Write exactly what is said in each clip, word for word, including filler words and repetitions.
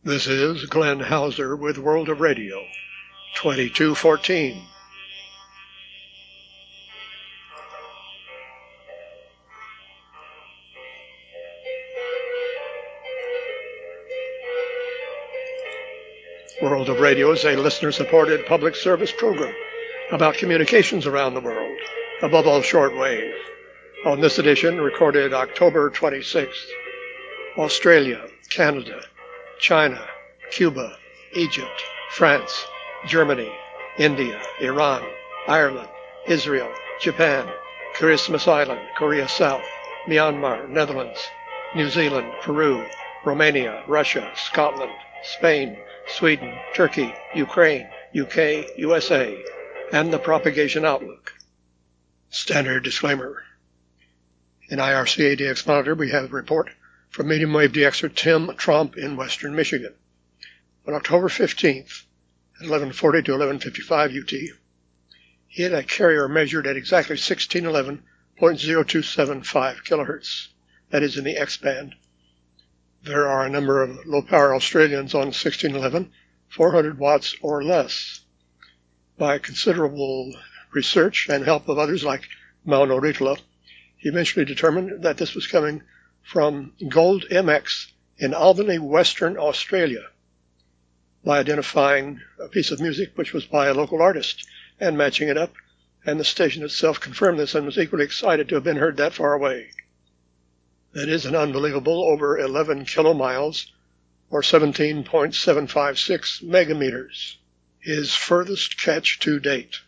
This is Glenn Hauser with World of Radio, twenty-two fourteen. World of Radio is a listener-supported public service program about communications around the world, above all shortwave. On this edition, recorded October twenty-sixth, Australia, Canada, China, Cuba, Egypt, France, Germany, India, Iran, Ireland, Israel, Japan, Christmas Island, Korea South, Myanmar, Netherlands, New Zealand, Peru, Romania, Russia, Scotland, Spain, Sweden, Turkey, Ukraine, U K, U S A, and the Propagation Outlook. Standard disclaimer. In I R C A D X Monitor, we have a report from medium wave D Xer Tim Tromp in western Michigan. On October fifteenth, at eleven forty to eleven fifty-five U T, he had a carrier measured at exactly sixteen eleven point zero two seven five kilohertz. That is in the X band. There are a number of low-power Australians on sixteen eleven, four hundred watts or less. By considerable research and help of others like Mauno Ritola, he eventually determined that this was coming from Gold M X in Albany, Western Australia, by identifying a piece of music which was by a local artist and matching it up, and the station itself confirmed this and was equally excited to have been heard that far away. That is an unbelievable over eleven kilomiles, or seventeen point seven five six megameters, his furthest catch to date.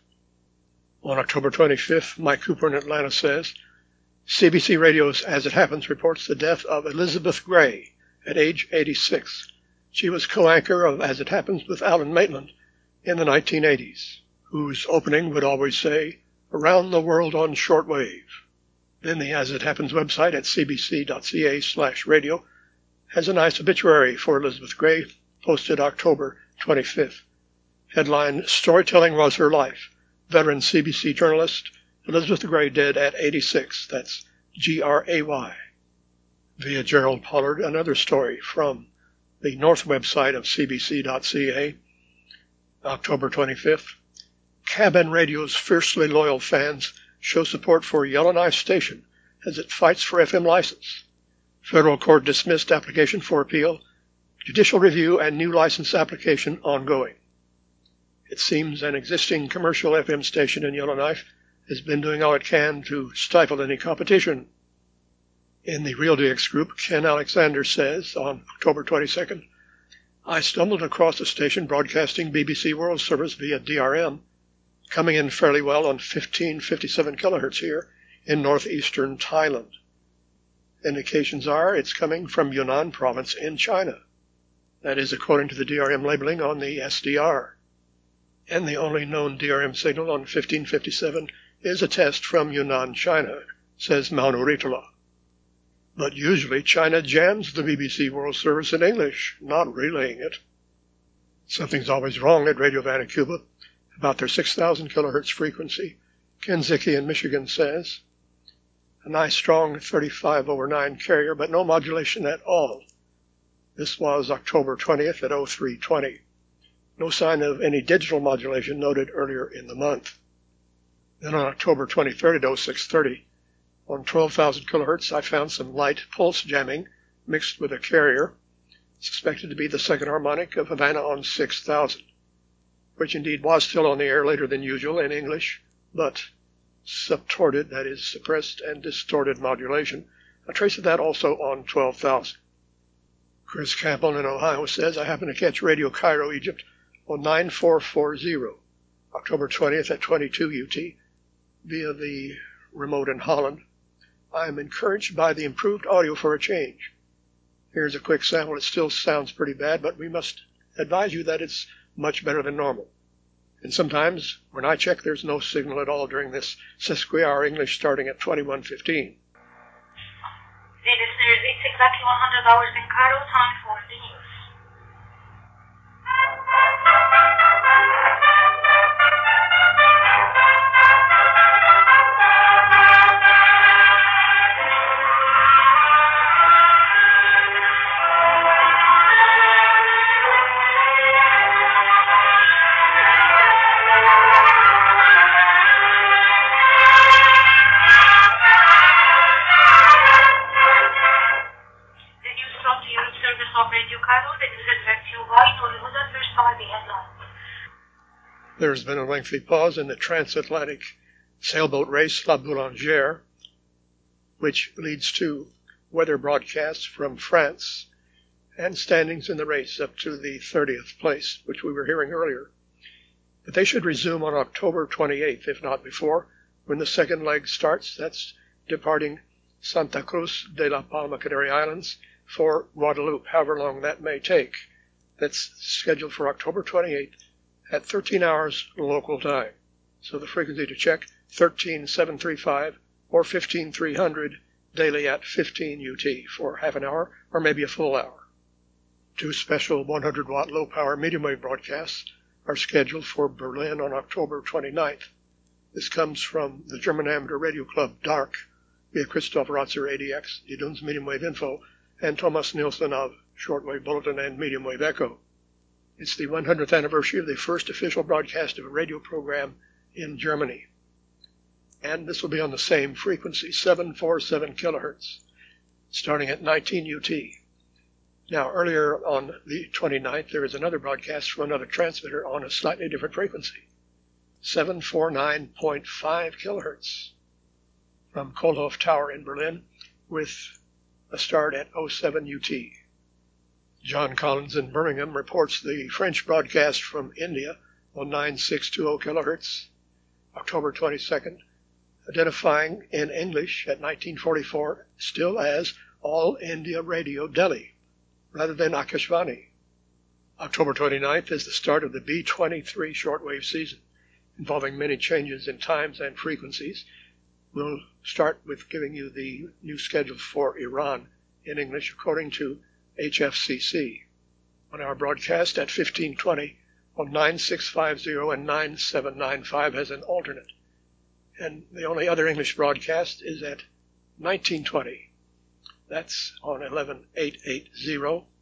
On October twenty-fifth, Mike Cooper in Atlanta says, C B C Radio's As It Happens reports the death of Elizabeth Gray at age eighty-six. She was co-anchor of As It Happens with Alan Maitland in the nineteen eighties, whose opening would always say, "Around the World on Shortwave." Then the As It Happens website at cbc.ca slash radio has a nice obituary for Elizabeth Gray, posted October twenty-fifth. Headline, "Storytelling Was Her Life. Veteran C B C journalist Elizabeth Gray dead at eighty-six. That's G R A Y. Via Gerald Pollard, another story from the North website of c b c dot c a, October twenty-fifth. Cabin Radio's fiercely loyal fans show support for Yellowknife Station as it fights for F M license. Federal court dismissed application for appeal. Judicial review and new license application ongoing. It seems an existing commercial F M station in Yellowknife has been doing all it can to stifle any competition. In the Real D X group, Ken Alexander says on October twenty-second, I stumbled across a station broadcasting B B C World Service via D R M, coming in fairly well on fifteen fifty-seven kilohertz here in northeastern Thailand. Indications are it's coming from Yunnan province in China. That is according to the D R M labeling on the S D R. And the only known D R M signal on fifteen fifty-seven is a test from Yunnan, China, says Mauno Ritola. But usually China jams the B B C World Service in English, not relaying it. Something's always wrong at Radio Vancouver about their six thousand kilohertz frequency, Ken Zicki in Michigan says. A nice strong thirty-five over nine carrier, but no modulation at all. This was October twentieth at oh three twenty. No sign of any digital modulation noted earlier in the month. Then on October twenty-third at oh six thirty, on twelve thousand kilohertz, I found some light pulse jamming mixed with a carrier, suspected to be the second harmonic of Havana on six thousand, which indeed was still on the air later than usual in English, but subtorted, that is, suppressed and distorted modulation. A trace of that also on twelve thousand. Chris Campbell in Ohio says, I happened to catch Radio Cairo, Egypt on nine four four zero, October twentieth at twenty-two U T, via the remote in Holland. I am encouraged by the improved audio for a change. Here's a quick sample. It still sounds pretty bad, but we must advise you that it's much better than normal. And sometimes, when I check, there's no signal at all during this sesquihour English starting at twenty-one fifteen. Dear listeners, it's exactly one hundred hours in Cairo, time for the news. listeners of Radio Cairo, the news is read to you by Noor Huda. First are the headlines. There's been a lengthy pause in the transatlantic sailboat race La Boulangère, which leads to weather broadcasts from France and standings in the race up to the thirtieth place, which we were hearing earlier. But they should resume on October twenty-eighth, if not before, when the second leg starts. That's departing Santa Cruz de la Palma, Canary Islands, for Guadeloupe, however long that may take. That's scheduled for October twenty-eighth at thirteen hours local time. So the frequency to check, thirteen seven thirty-five or fifteen three hundred daily at fifteen U T for half an hour or maybe a full hour. Two special one hundred watt low-power medium wave broadcasts are scheduled for Berlin on October twenty-ninth. This comes from the German amateur radio club DARK via Christoph Rotzer A D X, Idun's medium wave info, and Thomas Nielsen of shortwave bulletin and medium wave echo. It's the one hundredth anniversary of the first official broadcast of a radio program in Germany. And this will be on the same frequency, seven forty-seven kilohertz, starting at nineteen U T. Now, earlier on the twenty-ninth, there is another broadcast from another transmitter on a slightly different frequency, seven forty-nine point five kilohertz, from Kohlhoff Tower in Berlin, with a start at oh seven U T. John Collins in Birmingham reports the French broadcast from India on nine six two zero kilohertz, October twenty-second, identifying in English at nineteen forty-four still as All India Radio Delhi, rather than Akashvani. October twenty-ninth is the start of the B twenty-three shortwave season, involving many changes in times and frequencies. We'll start with giving you the new schedule for Iran in English according to H F C C. On our broadcast at fifteen twenty on nine six five zero and nine seven nine five as an alternate. And the only other English broadcast is at nineteen twenty. That's on eleven eight eighty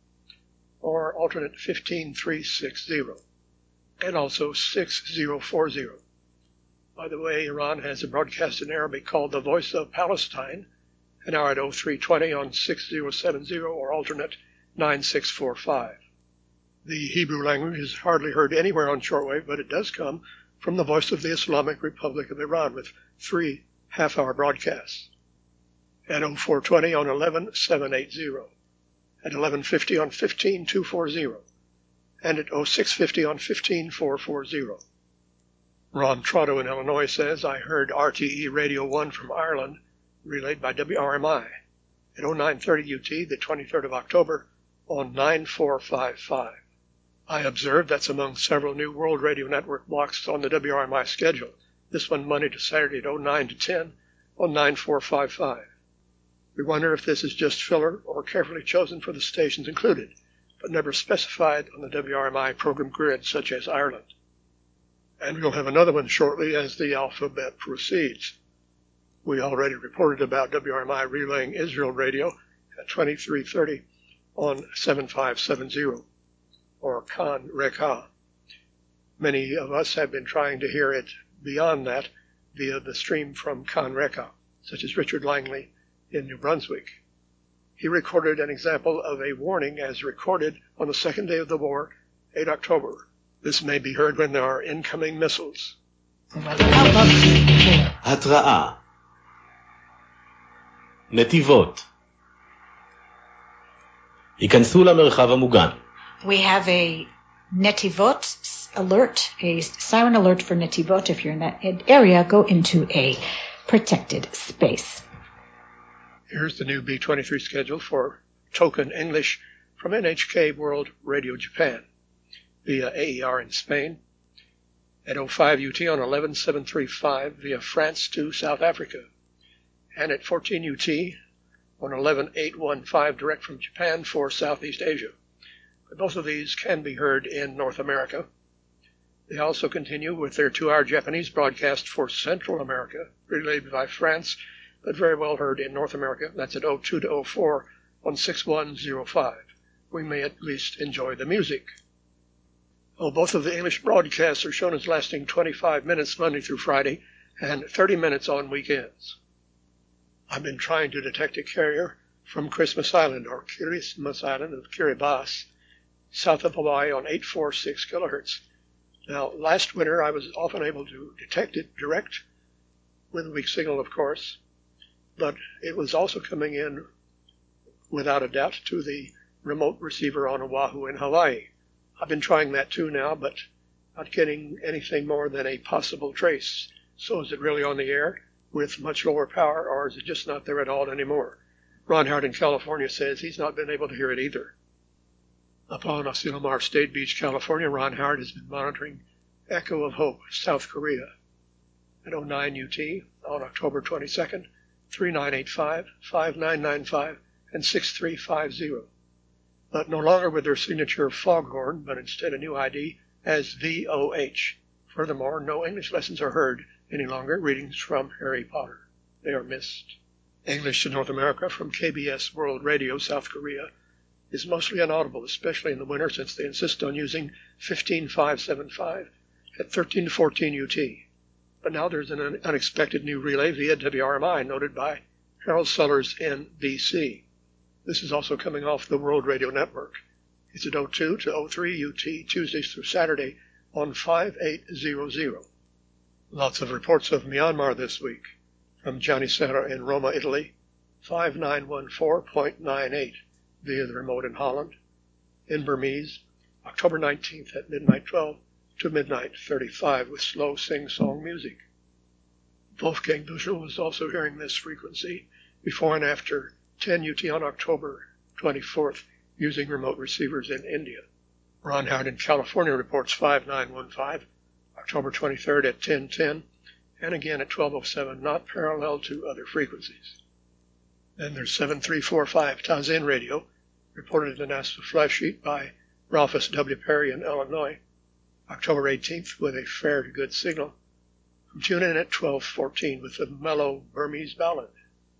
or alternate fifteen three sixty and also six zero forty. By the way, Iran has a broadcast in Arabic called The Voice of Palestine, an hour at oh three twenty on six zero seventy or alternate nine six forty-five. The Hebrew language is hardly heard anywhere on shortwave, but it does come from the Voice of the Islamic Republic of Iran with three half-hour broadcasts. At oh four twenty on eleven seven eighty, at eleven fifty on fifteen two forty, and at oh six fifty on fifteen four forty. Ron Trotto in Illinois says, I heard R T E Radio one from Ireland, relayed by W R M I, at oh nine thirty U T, the twenty-third of October, on nine four five five. I observed that's among several new World Radio Network blocks on the W R M I schedule, this one Monday to Saturday at oh nine to ten on nine four five five. We wonder if this is just filler or carefully chosen for the stations included, but never specified on the W R M I program grid, such as Ireland. And we'll have another one shortly as the alphabet proceeds. We already reported about W R M I relaying Israel radio at twenty-three thirty on seven five seven zero, or Kan Reka. Many of us have been trying to hear it beyond that via the stream from Kan Reka, such as Richard Langley in New Brunswick. He recorded an example of a warning as recorded on the second day of the war, the eighth of October. This may be heard when there are incoming missiles. התראה. נתיבות. היכנסו למרחב המוגן. We have a Netivot alert, a siren alert for Netivot. If you're in that area, go into a protected space. Here's the new B twenty-three schedule for token English from N H K World Radio Japan via A E R in Spain, at oh five U T on eleven seven thirty-five via France to South Africa, and at fourteen U T on eleven eight fifteen direct from Japan for Southeast Asia. Both of these can be heard in North America. They also continue with their two-hour Japanese broadcast for Central America, relayed by France, but very well heard in North America. That's at oh two to oh four on six one oh five. We may at least enjoy the music. Well, both of the English broadcasts are shown as lasting twenty-five minutes Monday through Friday and thirty minutes on weekends. I've been trying to detect a carrier from Christmas Island, or Christmas Island of Kiribati, south of Hawaii on eight forty-six kilohertz. Now, last winter I was often able to detect it direct with a weak signal, of course, but it was also coming in without a doubt to the remote receiver on Oahu in Hawaii. I've been trying that too now, but not getting anything more than a possible trace. So is it really on the air with much lower power, or is it just not there at all anymore? Ron Howard in California says he's not been able to hear it either. Upon Asilomar State Beach, California, Ron Howard has been monitoring Echo of Hope, South Korea, at oh nine U T on October twenty-second, three nine eight five, five nine nine five, and six three five zero. But no longer with their signature foghorn, but instead a new I D as V O H. Furthermore, no English lessons are heard any longer. Readings from Harry Potter. They are missed. English to North America from K B S World Radio, South Korea, is mostly inaudible, especially in the winter, since they insist on using fifteen five seventy-five at thirteen to fourteen U T. But now there's an unexpected new relay via W R M I, noted by Harold Sellers in B C. This is also coming off the World Radio Network. It's at oh two to oh three U T, Tuesdays through Saturday on five eight hundred. Lots of reports of Myanmar this week. From Gianni Serra in Roma, Italy, five nine one four point nine eight via the remote in Holland. In Burmese, October nineteenth at midnight twelve to midnight thirty-five with slow sing-song music. Wolfgang Büchel was also hearing this frequency before and after ten U T on October twenty-fourth using remote receivers in India. Ron Howard in California reports five nine one five, October twenty-third at ten ten, and again at twelve oh seven, not parallel to other frequencies. Then there's seven three four five Tazen Radio, reported in the NASA flash sheet by Ralphus W. Perry in Illinois, October eighteenth with a fair to good signal. Tune in at twelve fourteen with a mellow Burmese ballad,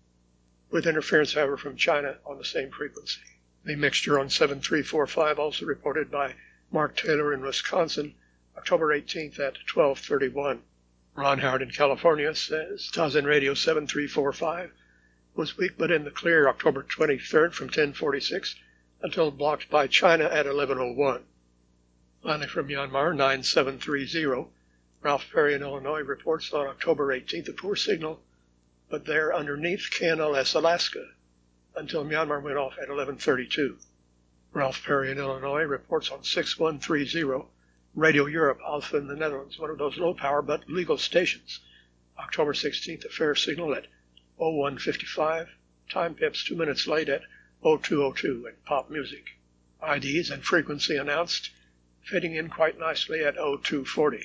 with interference, however, from China on the same frequency. The mixture on seven three four five, also reported by Mark Taylor in Wisconsin, October eighteenth at twelve thirty-one. Ron Howard in California says Tazen Radio seven three four five was weak but in the clear October twenty-third from ten forty-six until blocked by China at eleven oh one. Finally from Myanmar, nine seven three zero, Ralph Perry in Illinois reports on October eighteenth a poor signal, but there underneath K N L S Alaska until Myanmar went off at eleven thirty-two. Ralph Perry in Illinois reports on six one three zero, Radio Europe Alpha in the Netherlands, one of those low-power but legal stations. October sixteenth, a fair signal at oh one fifty-five, time pips two minutes late at oh two oh two, and pop music. I Ds and frequency announced, fitting in quite nicely at oh two forty.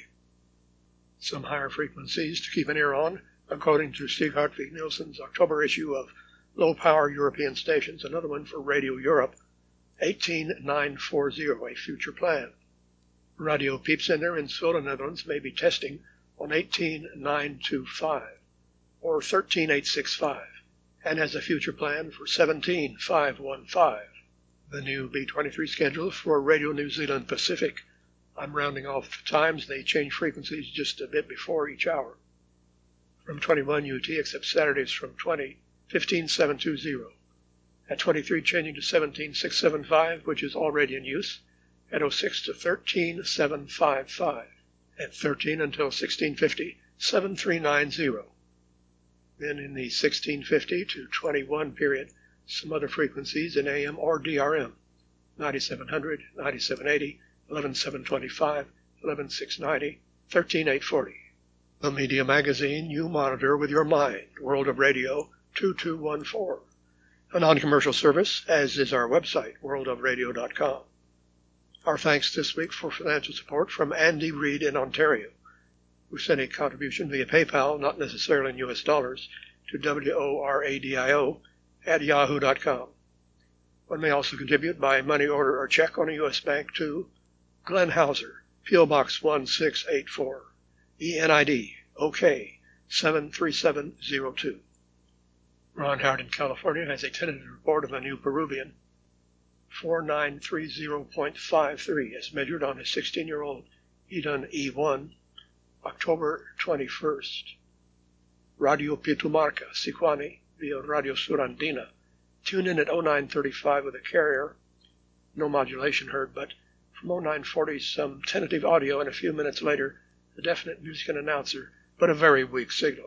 Some higher frequencies to keep an ear on, according to Stig Hartvig Nielsen's October issue of low-power European stations, another one for Radio Europe, eighteen nine forty, a future plan. Radio Piepzender in Zwolle, Netherlands may be testing on eighteen nine twenty-five or thirteen eight sixty-five, and has a future plan for seventeen five fifteen. The new B twenty-three schedule for Radio New Zealand Pacific. I'm rounding off the times. They change frequencies just a bit before each hour. From twenty-one U T, except Saturdays from twenty, fifteen seven twenty. At twenty-three, changing to seventeen six seventy-five, which is already in use. At oh six to thirteen seven fifty-five. At thirteen until sixteen fifty, seven three ninety. Then in the sixteen fifty to twenty-one period, some other frequencies in A M or D R M. ninety-seven hundred, ninety-seven eighty, eleven seven twenty-five, eleven six ninety, thirteen eight forty. The media magazine you monitor with your mind, World of Radio two two one four. A non-commercial service, as is our website, world of radio dot com. Our thanks this week for financial support from Andy Reid in Ontario, who sent a contribution via PayPal, not necessarily in U S dollars, to W O R A D I O at yahoo dot com. One may also contribute by money order or check on a U S bank to Glenn Hauser, P O Box one six eight four, E N I D O K seven three seven zero two. Ron Howard in California has a tentative report of a new Peruvian, four nine three zero point five three, as measured on a sixteen-year-old Eden E one, October twenty-first. Radio Pitumarca, Sicuani, via Radio Surandina, Tune in at oh nine thirty-five with a carrier. No modulation heard, but from oh nine forty some tentative audio, and a few minutes later a definite music and announcer, but a very weak signal.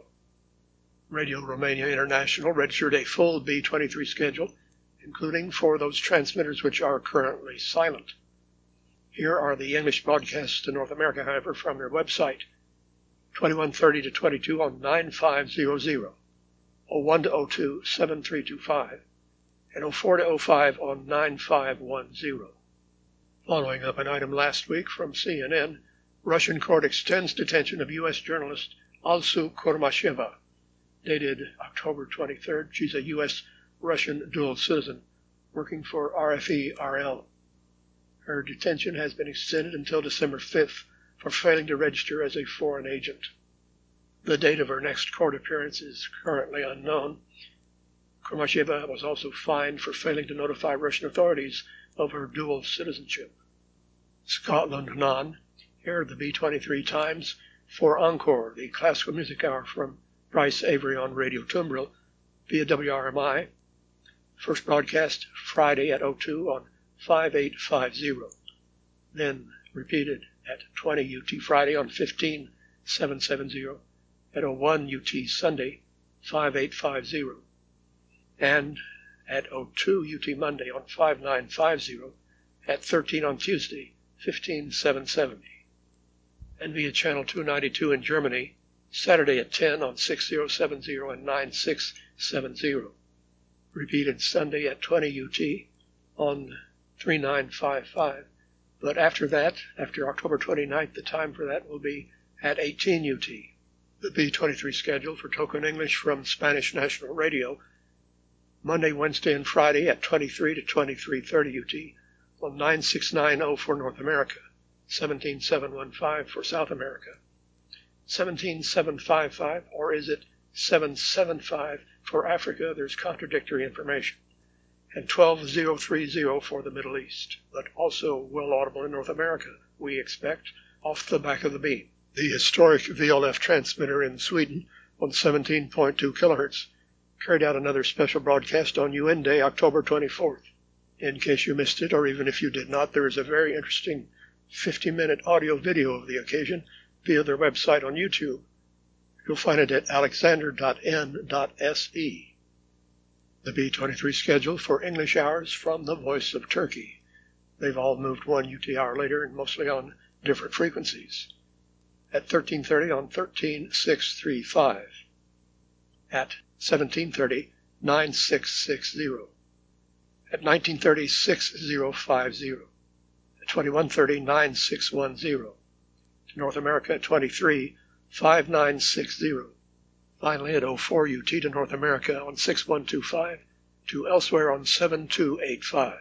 Radio Romania International registered a full B twenty-three schedule, including for those transmitters which are currently silent. Here are the English broadcasts to North America, however, from their website. twenty-one thirty to twenty-two on nine five hundred, oh one to oh two, seven three two five, and oh four to oh five on nine five one zero. Following up an item last week from C N N, Russian court extends detention of U S journalist Alsu Kurmasheva, dated October twenty-third. She's a U S Russian dual citizen working for R F E R L. Her detention has been extended until December fifth for failing to register as a foreign agent. The date of her next court appearance is currently unknown. Kurmasheva was also fined for failing to notify Russian authorities of her dual citizenship. Scotland non. Here are the B twenty-three times for Encore, the classical music hour from Bryce Avery on Radio Tumbril via W R M I. First broadcast Friday at oh two on five eight five zero. Then repeated at twenty U T Friday on fifteen seven seventy, at oh one U T Sunday five eight five zero, and at oh two U T Monday on five nine five zero, at thirteen on Tuesday fifteen seven seventy, and via channel two ninety-two in Germany Saturday at ten on six oh seven zero and nine six seven zero. Repeated Sunday at twenty U T on three nine five five. But after that, after October twenty-ninth, the time for that will be at eighteen U T. The B twenty-three schedule for Token English from Spanish National Radio, Monday, Wednesday, and Friday at twenty-three to twenty-three thirty U T on nine six nine zero for North America, seventeen seven fifteen for South America, seventeen seven fifty-five, or is it seven seventy-five for Africa? There's contradictory information. And twelve thousand thirty for the Middle East, but also well audible in North America, we expect, off the back of the beam. The historic V L F transmitter in Sweden on seventeen point two kilohertz carried out another special broadcast on U N Day, October twenty-fourth. In case you missed it, or even if you did not, there is a very interesting fifty-minute audio video of the occasion via their website on YouTube. You'll find it at alexander dot n dot s e. The B twenty-three schedule for English hours from the Voice of Turkey. They've all moved one U T hour later and mostly on different frequencies. At thirteen thirty on thirteen six thirty-five. At seventeen thirty, nine six sixty. At nineteen thirty, six oh five zero. At twenty-one thirty, nine six ten. To North America at twenty-three, five nine six zero. Finally, at oh four U T to North America on six one two five, to elsewhere on seven two eight five.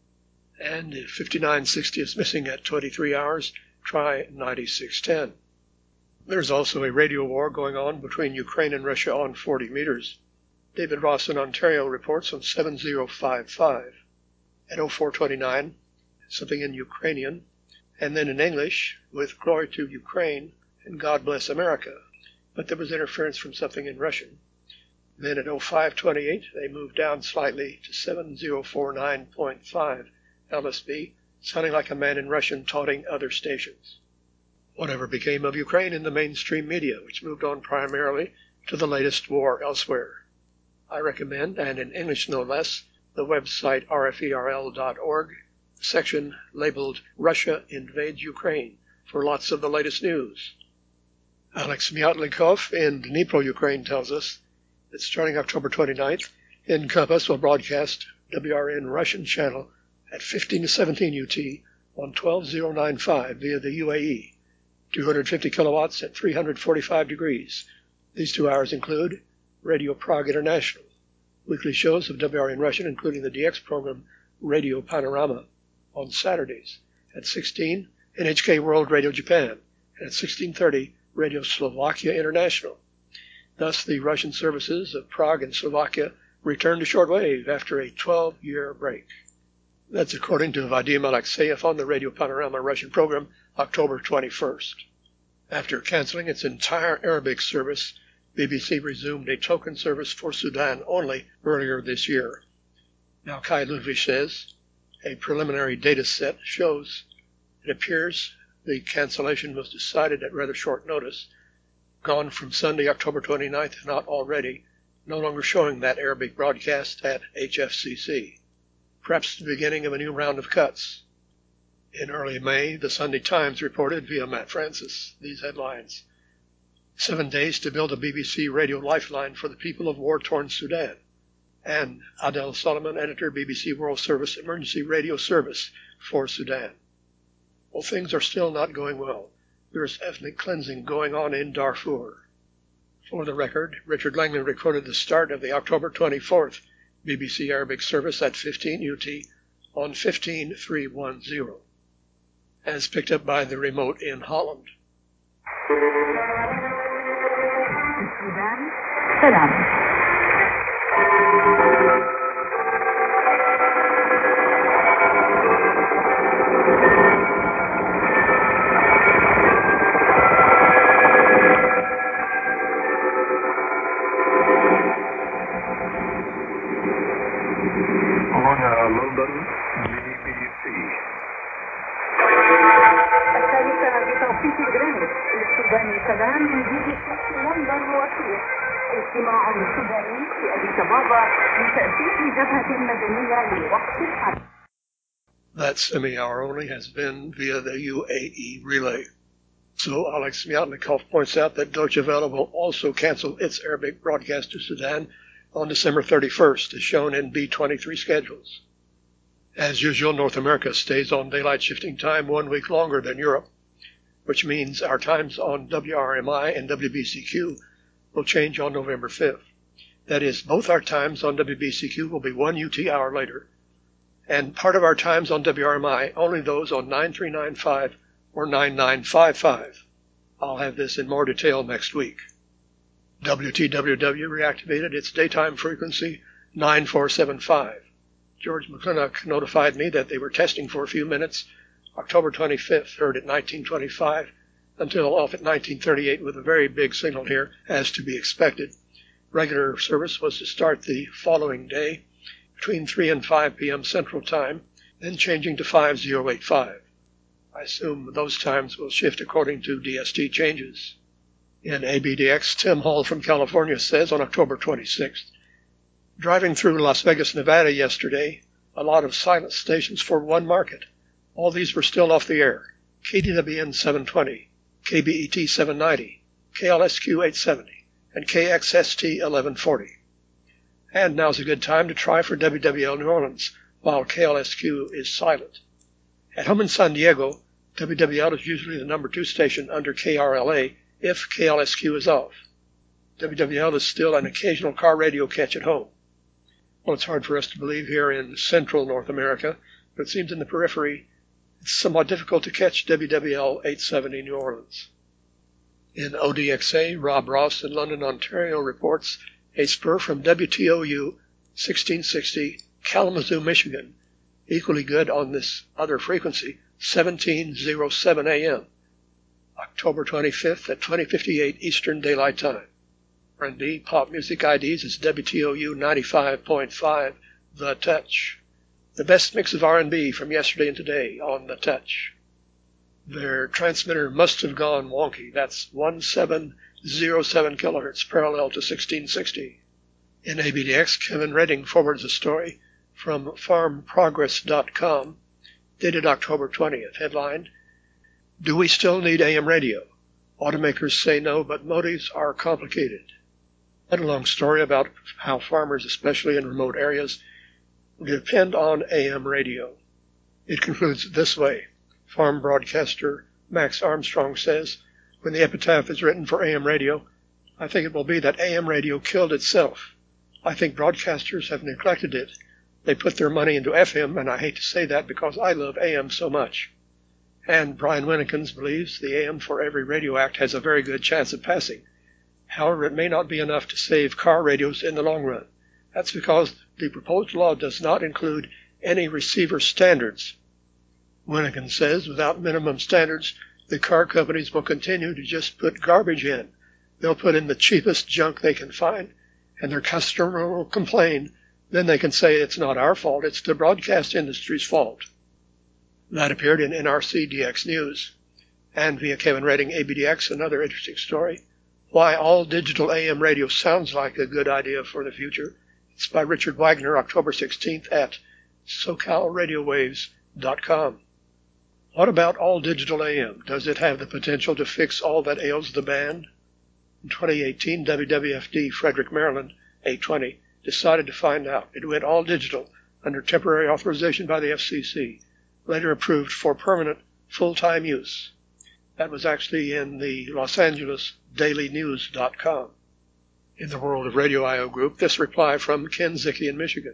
And if fifty-nine sixty is missing at twenty-three hours, try ninety-six ten. There's also a radio war going on between Ukraine and Russia on forty meters. David Ross in Ontario reports on seven oh five five. At oh four twenty-nine, something in Ukrainian, and then in English with Glory to Ukraine and God Bless America. But there was interference from something in Russian. Then at oh five twenty-eight, they moved down slightly to seven oh four nine point five L S B, sounding like a man in Russian taunting other stations. Whatever became of Ukraine in the mainstream media, which moved on primarily to the latest war elsewhere? I recommend, and in English no less, the website r f e r l dot org, the section labeled Russia Invades Ukraine, for lots of the latest news. Alex Myatlikov in Dnipro, Ukraine, tells us that starting October twenty-ninth, in Compass will broadcast W R N Russian channel at fifteen to seventeen U T on twelve thousand ninety-five via the U A E, two hundred fifty kilowatts at three hundred forty-five degrees. These two hours include Radio Prague International, weekly shows of W R N Russian, including the D X program Radio Panorama on Saturdays at sixteen, N H K World Radio Japan, and at sixteen thirty, Radio Slovakia International. Thus, the Russian services of Prague and Slovakia return to shortwave after a twelve-year break. That's according to Vadim Alexeyev on the Radio Panorama Russian program, October twenty-first. After canceling its entire Arabic service, B B C resumed a token service for Sudan only earlier this year. Now, Kai Ludwig says, a preliminary data set shows it appears the cancellation was decided at rather short notice, gone from Sunday, October twenty-ninth, and not already, no longer showing that Arabic broadcast at H F C C. Perhaps the beginning of a new round of cuts. In early May, the Sunday Times reported via Matt Francis these headlines. Seven days to build a B B C radio lifeline for the people of war-torn Sudan. And Adel Solomon, editor, B B C World Service Emergency Radio Service for Sudan. Well, things are still not going well. There is ethnic cleansing going on in Darfur. For the record, Richard Langley recorded the start of the October twenty-fourth B B C Arabic service at fifteen U T on fifteen three one zero, as picked up by the remote in Holland. Sudan. That semi-hour only has been via the U A E relay. So Alex Myatnikov points out that Deutsche Welle will also cancel its Arabic broadcast to Sudan on December thirty-first, as shown in B twenty-three schedules. As usual, North America stays on daylight shifting time one week longer than Europe, which means our times on W R M I and W B C Q will change on November fifth. That is, both our times on W B C Q will be one U T hour later, and part of our times on W R M I, only those on nine three nine five or nine nine five five. I'll have this in more detail next week. W T W W reactivated its daytime frequency nine four seven five. George McClintock notified me that they were testing for a few minutes, October twenty-fifth, heard at nineteen twenty-five, until off at nineteen thirty-eight with a very big signal here, as to be expected. Regular service was to start the following day between three and five p.m. Central Time, then changing to five oh eight five. I assume those times will shift according to D S T changes. In A B D X, Tim Hall from California says on October twenty-sixth, driving through Las Vegas, Nevada yesterday, a lot of silent stations for one market. All these were still off the air. K D W N seven twenty, K B E T seven ninety, K L S Q eight seventy, and K X S T eleven forty. And now's a good time to try for W W L New Orleans, while K L S Q is silent. At home in San Diego, W W L is usually the number two station under K R L A if K L S Q is off. W W L is still an occasional car radio catch at home. Well, it's hard for us to believe here in central North America, but it seems in the periphery it's somewhat difficult to catch W W L eight seventy New Orleans. In O D X A, Rob Ross in London, Ontario reports a spur from W T O U sixteen sixty Kalamazoo, Michigan, equally good on this other frequency, seventeen oh seven a.m., October twenty-fifth at twenty fifty-eight Eastern Daylight Time. R and B Pop Music I Ds is W T O U ninety-five point five, The Touch. The best mix of R and B from yesterday and today on The Touch. Their transmitter must have gone wonky. That's seventeen oh seven kilohertz parallel to sixteen sixty. In A B D X, Kevin Redding forwards a story from farm progress dot com, dated October twentieth, headlined, Do We Still Need A M Radio? Automakers say no, but motives are complicated. And a long story about how farmers, especially in remote areas, depend on A M radio. It concludes this way. Farm broadcaster Max Armstrong says, when the epitaph is written for A M radio, I think it will be that A M radio killed itself. I think broadcasters have neglected it. They put their money into F M, and I hate to say that because I love A M so much. And Brian Winnikins believes the A M for Every Radio Act has a very good chance of passing. However, it may not be enough to save car radios in the long run. That's because the proposed law does not include any receiver standards. Winnikins says without minimum standards, the car companies will continue to just put garbage in. They'll put in the cheapest junk they can find, and their customer will complain Then they can say it's not our fault, it's the broadcast industry's fault. That appeared in N R C D X News. And via Kevin Redding, A B D X, another interesting story. Why All Digital A M Radio Sounds Like a Good Idea for the Future. It's by Richard Wagner, October sixteenth at socal radio waves dot com. What about All Digital A M? Does it have the potential to fix all that ails the band? In twenty eighteen, W W F D Frederick, Maryland, eight twenty, decided to find out. It went all digital under temporary authorization by the F C C, later approved for permanent full-time use. That was actually in the Los Angeles Daily News dot com. In the World of Radio I O group, this reply from Ken Zicke in Michigan.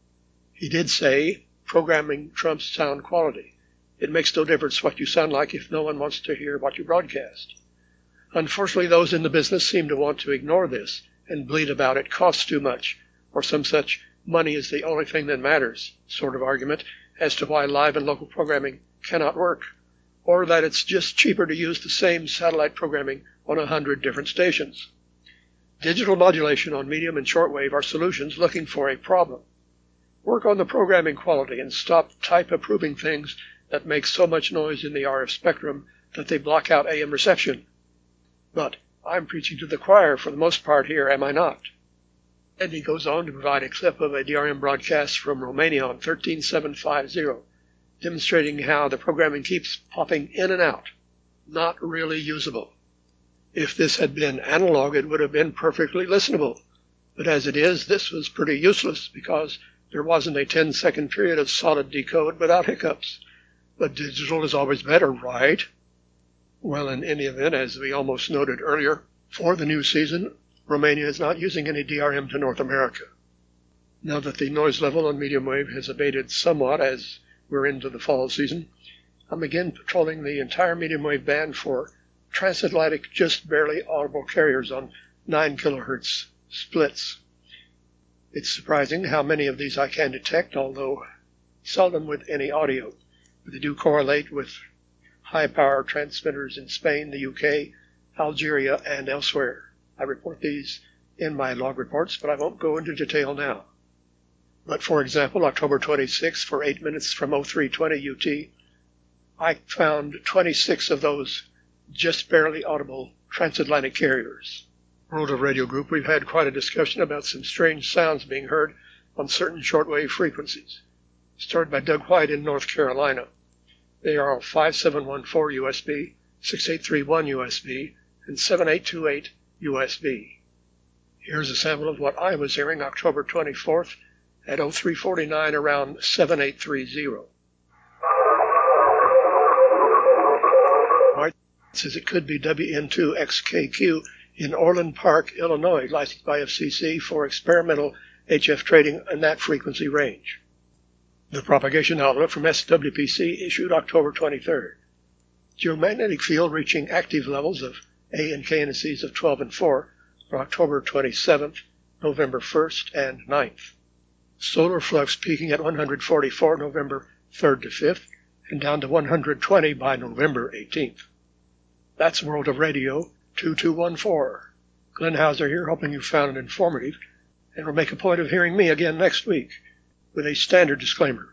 He did say, programming trumps sound quality. It makes no difference what you sound like if no one wants to hear what you broadcast. Unfortunately, those in the business seem to want to ignore this and bleat about it costs too much, or some such money is the only thing that matters sort of argument as to why live and local programming cannot work, or that it's just cheaper to use the same satellite programming on a hundred different stations. Digital modulation on medium and shortwave are solutions looking for a problem. Work on the programming quality and stop type approving things that make so much noise in the R F spectrum that they block out A M reception. But I'm preaching to the choir for the most part here, am I not? And he goes on to provide a clip of a D R M broadcast from Romania on thirteen seven fifty, demonstrating how the programming keeps popping in and out, not really usable. If this had been analog, it would have been perfectly listenable. But as it is, this was pretty useless because there wasn't a ten-second period of solid decode without hiccups. But digital is always better, right? Well, in any event, as we almost noted earlier, for the new season, Romania is not using any D R M to North America. Now that the noise level on medium wave has abated somewhat as we're into the fall season, I'm again patrolling the entire medium wave band for transatlantic, just barely audible carriers on nine kilohertz splits. It's surprising how many of these I can detect, although seldom with any audio, but they do correlate with high-power transmitters in Spain, the U K, Algeria, and elsewhere. I report these in my log reports, but I won't go into detail now. But for example, October twenty-sixth, for eight minutes from oh three twenty U T, I found twenty-six of those just barely audible transatlantic carriers. World of Radio Group, we've had quite a discussion about some strange sounds being heard on certain shortwave frequencies. Started by Doug White in North Carolina. They are five seven one four U S B, six eight three one U S B, and seven eight two eight U S B. Here's a sample of what I was hearing October twenty-fourth at oh three forty-nine around seven eight three zero. White says it could be W N two X K Q in Orland Park, Illinois, licensed by F C C for experimental H F trading in that frequency range. The propagation outlook from S W P C issued October twenty-third. Geomagnetic field reaching active levels of A and K indices of twelve and four for October twenty-seventh, November first, and ninth. Solar flux peaking at one hundred forty-four November third to fifth, and down to one hundred twenty by November eighteenth. That's World of Radio two two one four. Glenn Hauser here, hoping you found it informative, and will make a point of hearing me again next week with a standard disclaimer.